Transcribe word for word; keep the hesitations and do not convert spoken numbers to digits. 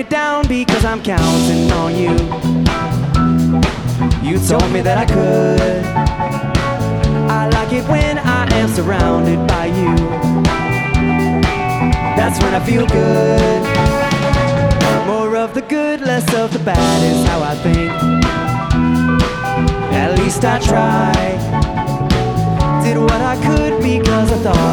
down because I'm counting on you. You told me that I could. I like it when I am surrounded by you. That's when I feel good. More of the good, less of the bad is how I think. At least I tried. Did what I could because I thought